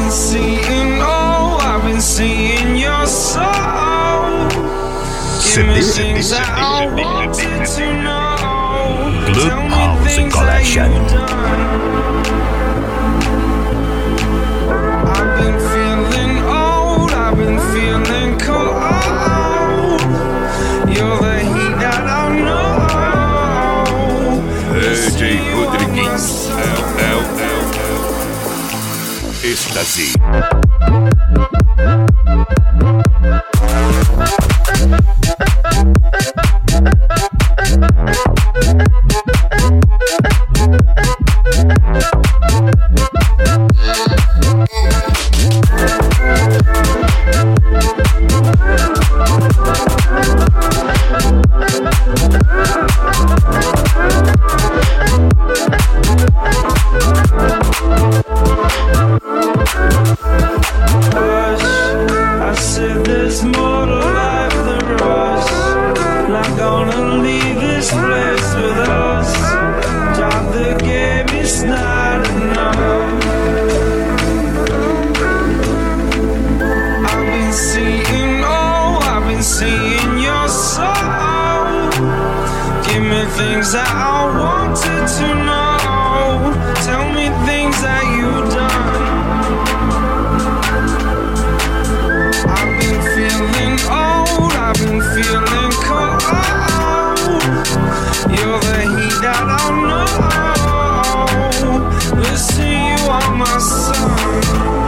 been seeing, oh, I've been seeing your soul. Give me things that I wanted to know. Tell me things that you've done. I've been feeling old, I've been feeling cold. You're the heat that I know. DJ Rodrigues, Êxtase. I said there's more to life than rush. Not gonna leave this place with us. Drop the game, it's not enough. I've been seeing, oh, I've been seeing your soul. Give me things that I wanted to know. Tell me things that you've done. I've been feeling old, I've been feeling cold. You're the heat that I know. Listen, you are my sun.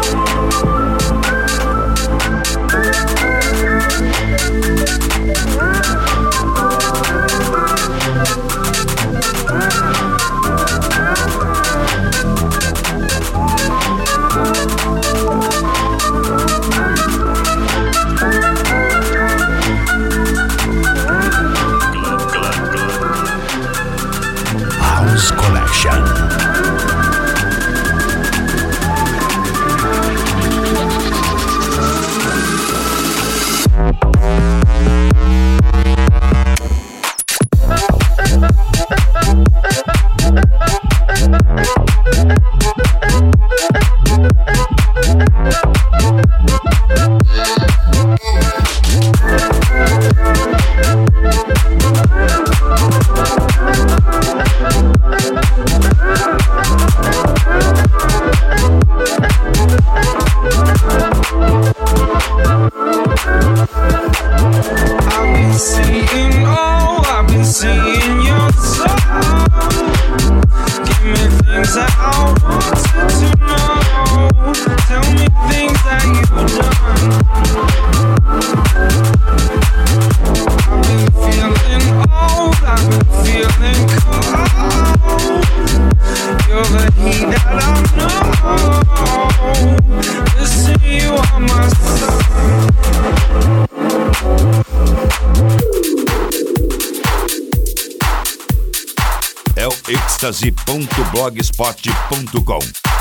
House Collection. I've been seeing, oh, I've been seeing your soul. Give me things that I wanted to know. Tell me things that you've done. I've been feeling old, I've been feeling cold. You're the heat that I know. Listen, you are my sun. É o êxtase.blogspot.com.